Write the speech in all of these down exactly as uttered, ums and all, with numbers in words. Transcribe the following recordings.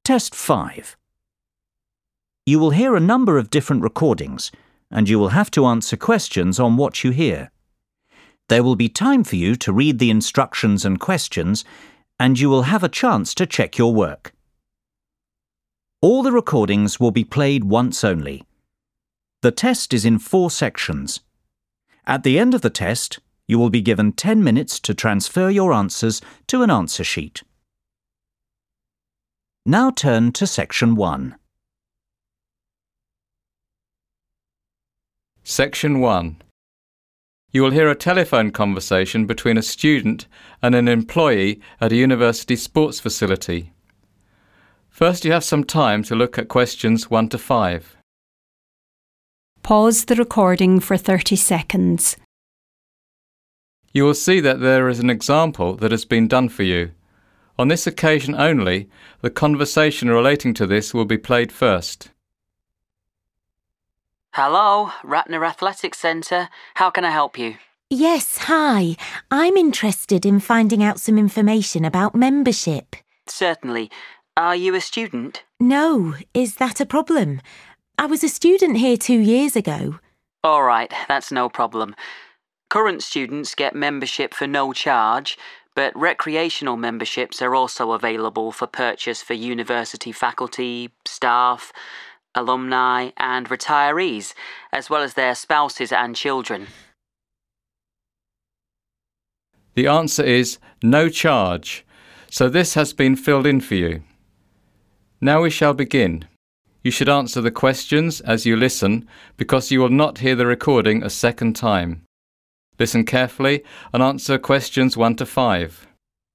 Test five. You will hear a number of different recordings, and you will have to answer questions on what you hear. There will be time for you to read the instructions and questions, and you will have a chance to check your work. All the recordings will be played once only. The test is in four sections. At the end of the test, you will be given ten minutes to transfer your answers to an answer sheet. Now turn to section one. Section one. You will hear a telephone conversation between a student and an employee at a university sports facility. First, you have some time to look at questions one to five. Pause the recording for thirty seconds. You will see that there is an example that has been done for you. On this occasion only, the conversation relating to this will be played first. Hello, Ratner Athletics Centre. How can I help you? Yes, hi. I'm interested in finding out some information about membership. Certainly. Are you a student? No, is that a problem? I was a student here two years ago. All right, that's no problem. Current students get membership for no charge, but recreational memberships are also available for purchase for university faculty, staff, alumni and retirees, as well as their spouses and children. The answer is no charge, so this has been filled in for you. Now we shall begin. You should answer the questions as you listen, because you will not hear the recording a second time. Listen carefully and answer questions one to five.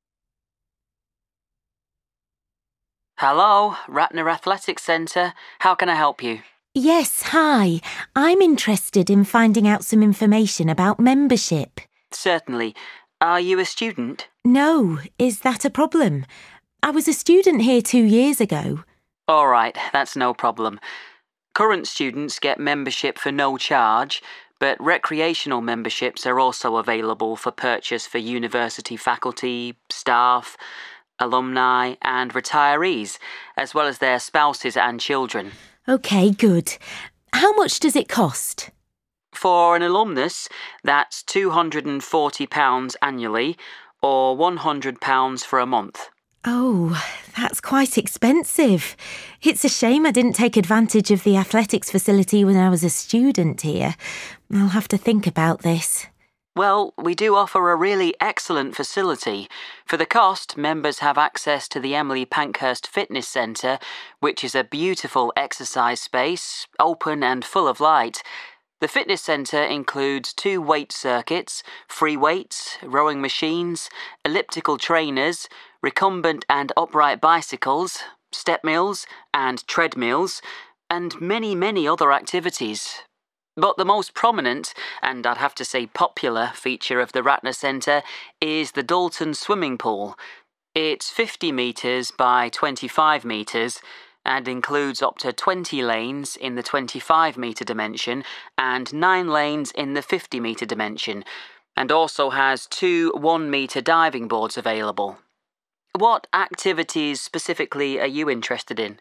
Hello, Ratner Athletics Centre. How can I help you? Yes, hi. I'm interested in finding out some information about membership. Certainly. Are you a student? No, is that a problem? I was a student here two years ago. All right, that's no problem. Current students get membership for no charge, but recreational memberships are also available for purchase for university faculty, staff, alumni and retirees, as well as their spouses and children. OK, good. How much does it cost? For an alumnus, that's two hundred and forty pounds annually, or one hundred pounds for a month. Oh, that's quite expensive. It's a shame I didn't take advantage of the athletics facility when I was a student here. I'll have to think about this. Well, we do offer a really excellent facility. For the cost, members have access to the Emily Pankhurst Fitness Centre, which is a beautiful exercise space, open and full of light. The fitness centre includes two weight circuits, free weights, rowing machines, elliptical trainers, recumbent and upright bicycles, step mills and treadmills, and many, many other activities. But the most prominent, and I'd have to say popular, feature of the Ratner Centre is the Dalton swimming pool. It's fifty metres by twenty-five metres and includes up to twenty lanes in the twenty-five metre dimension and nine lanes in the fifty metre dimension, and also has two one metre diving boards available. What activities specifically are you interested in?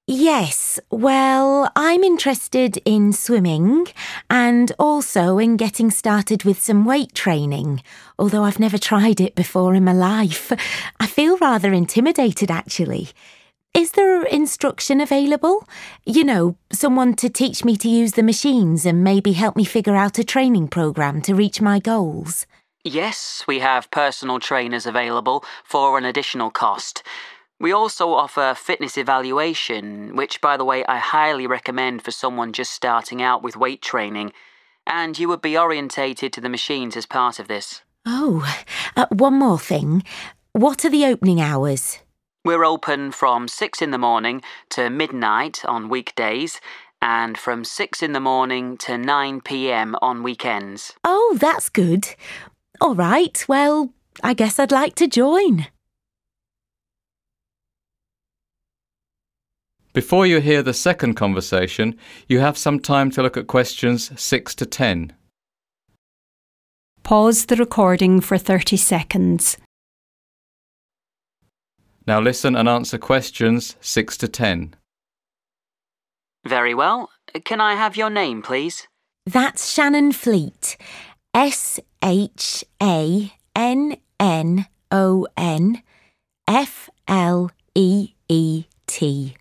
Yes, well, I'm interested in swimming and also in getting started with some weight training, although I've never tried it before in my life. I feel rather intimidated, actually. Is there instruction available? You know, someone to teach me to use the machines and maybe help me figure out a training programme to reach my goals? Yes, we have personal trainers available for an additional cost. We also offer fitness evaluation, which, by the way, I highly recommend for someone just starting out with weight training, and you would be orientated to the machines as part of this. Oh, uh, one more thing. What are the opening hours? We're open from six in the morning to midnight on weekdays, and from six in the morning to nine p m on weekends. Oh, that's good. All right, well, I guess I'd like to join. Before you hear the second conversation, you have some time to look at questions six to ten. Pause the recording for thirty seconds. Now listen and answer questions six to ten. Very well. Can I have your name, please? That's Shannon Fleet. S H A N N O N F L E E T.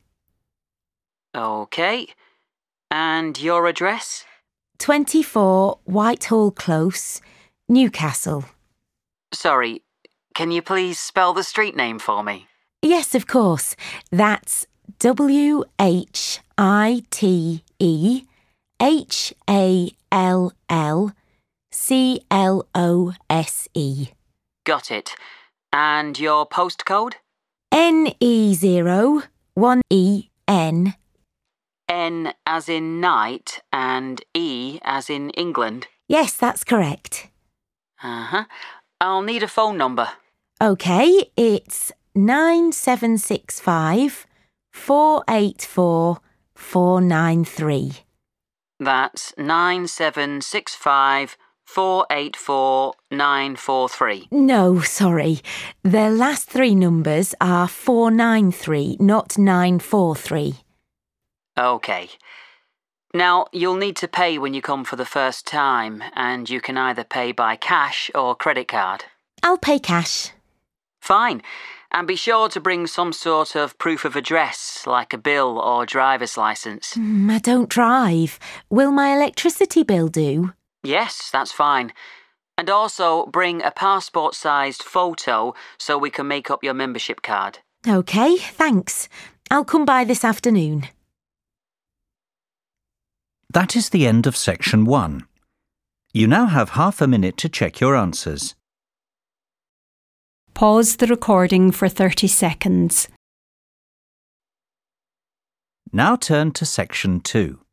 OK. And your address? twenty-four Whitehall Close, Newcastle. Sorry, can you please spell the street name for me? Yes, of course. That's W H I T E H A L L C L O S E. Got it. And your postcode? N E zero one E N. N as in night and E as in England? Yes, that's correct. Uh-huh. I'll need a phone number. OK, it's nine seven six five four eight four four nine three. That's nine seven six five four eight four nine four three. No, sorry. The last three numbers are four nine three, not nine four three. OK. Now, you'll need to pay when you come for the first time, and you can either pay by cash or credit card. I'll pay cash. Fine. And be sure to bring some sort of proof of address, like a bill or driver's licence. Mm, I don't drive. Will my electricity bill do? Yes, that's fine. And also bring a passport-sized photo so we can make up your membership card. OK, thanks. I'll come by this afternoon. That is the end of section one. You now have half a minute to check your answers. Pause the recording for thirty seconds. Now turn to section two.